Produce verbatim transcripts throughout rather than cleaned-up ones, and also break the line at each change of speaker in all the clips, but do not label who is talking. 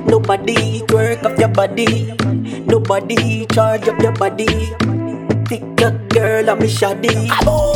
Nobody twerk up your body. Nobody charge up your body. Thick girl, I'm a shoddy.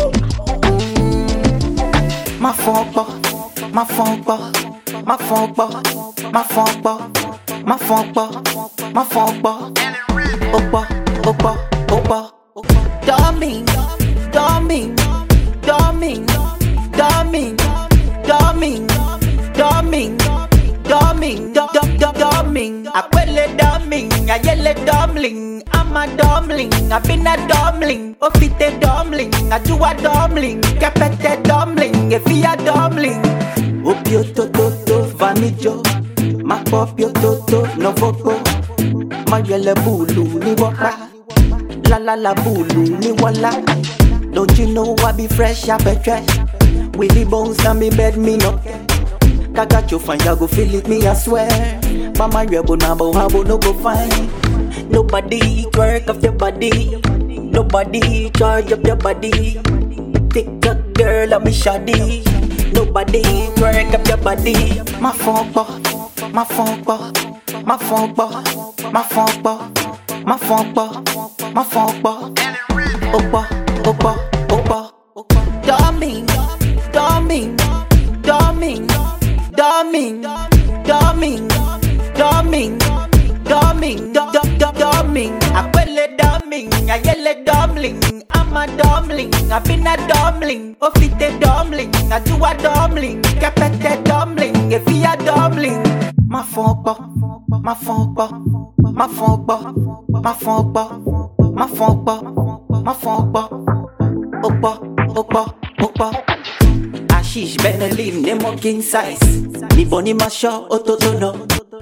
Ma funk pas, ma funk pas, ma funk pas, ma funk pas, ma funk pas, ma funk pas. Opa, opa, opa. Dumbing, dumbing, dumbing, dumbing, dumbing, dumbing, dumbing, dumbing. I quell a dumbing, I yell a dumbling. I'm a dumbling, I've been a dumbling. Oh, fit a dumbling, I do a dumbling. Capet a dumbling, if he a dumbling. Opio toto, vanijo. Ma popio toto, no voco. Ma yele bulu, ni waka. La la la bulu, ni wala. Don't you know I be fresh, I be trash. Willy bones on me bed, me no. Kaka you find ya go feel it, me I swear. Mama rebo na bo habo no go fine. Nobody twerk up your body. Nobody charge up your body. Thick girl, I'm a shoddy. Nobody twerk up your body. Ma funk pas, ma funk pas, ma funk pas, ma funk pas, ma funk pas, ma funk pas. Opa, opa, opa. Dumbing, dumbing, dumbing, dumbing, dumbing, dumbing, dumbing, dumbing. I quell a dumbing, I yell a dumbling. I'm a dumbling, I've been a dumbling. Oh, fit a dumbling, I do a dumbling. Capet a dumbling, if he a dumbling. Ma funk pas, ma funk pas, ma funk pas, ma funk pas, ma funk pas, ma funk pas. Opa, opa, opa. Ashish better leave ne more king size. Ni boni masho ototono.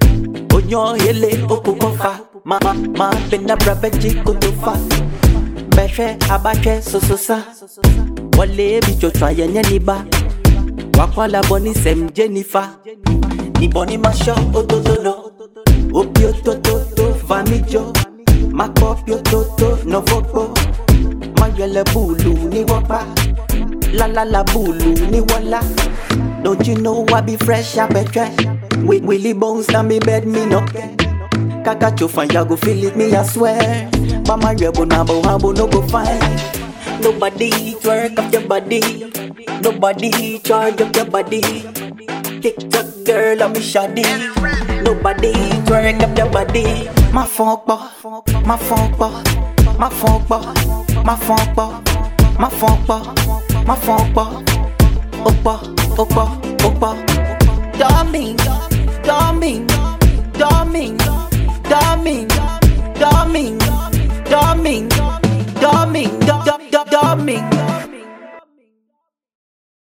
Onyo hele okukofa. Ma ma ma bena brabeji kutofa. Beshe abache so so sa. Wale bicho try nye niba. Wakwala boni sem Jennifer. Ni boni masho ototono. Opio tototo vanijo. Ma kopio toto no voco. Ma yele bulu ni wapa. La la la bulu ni wala. Don't you know I be fresh, I be trash. With Willy bones on me bed, me no. Kaka you find ya go feel it, me I swear. Mama rebo na bo habo no go fine. Nobody twerk up your body. Nobody charge up your body. TikTok girl, I'm a shoddy. Nobody twerk up your body. Ma funk pas, ma funk pas, ma funk pas, ma funk pas, ma funk pas, ma funk pas. Opa, opa, opa. Dumbing, dumbing, dumbing, dumbing, dumbing, dumbing, dumbing, dumbing, dumbing.